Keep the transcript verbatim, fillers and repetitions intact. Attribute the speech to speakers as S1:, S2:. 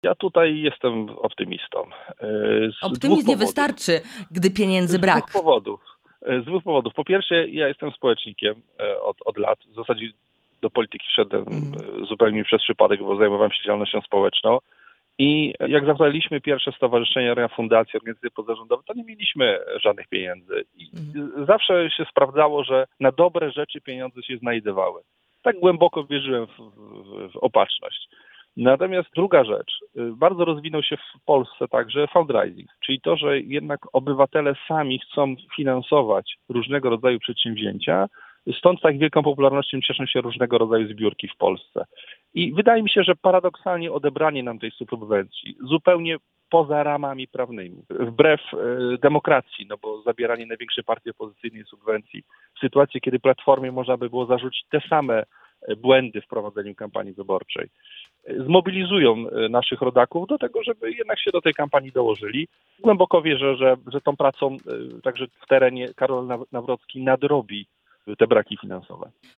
S1: Ja tutaj jestem optymistą. Z
S2: Optymizm nie
S1: dwóch powodów.
S2: wystarczy, gdy pieniędzy
S1: Z
S2: brak.
S1: dwóch powodów. Z dwóch powodów. Po pierwsze, ja jestem społecznikiem od, od lat. W zasadzie do polityki wszedłem
S2: Mhm.
S1: zupełnie przez przypadek, bo zajmowałem się działalnością społeczną. I jak zawaliśmy pierwsze stowarzyszenia, fundacje, organizacje pozarządowe, to nie mieliśmy żadnych pieniędzy. I
S2: Mhm.
S1: zawsze się sprawdzało, że na dobre rzeczy pieniądze się znajdowały. Tak głęboko wierzyłem w, w, w opatrzność. Natomiast druga rzecz, bardzo rozwinął się w Polsce także fundraising, czyli to, że jednak obywatele sami chcą finansować różnego rodzaju przedsięwzięcia, stąd tak wielką popularnością cieszą się różnego rodzaju zbiórki w Polsce. I wydaje mi się, że paradoksalnie odebranie nam tej subwencji zupełnie poza ramami prawnymi, wbrew e, demokracji, no bo zabieranie największej partii opozycyjnej subwencji w sytuacji, kiedy Platformie można by było zarzucić te same błędy w prowadzeniu kampanii wyborczej, zmobilizują naszych rodaków do tego, żeby jednak się do tej kampanii dołożyli. Głęboko wierzę, że, że tą pracą także w terenie Karol Nawrocki nadrobi te braki finansowe.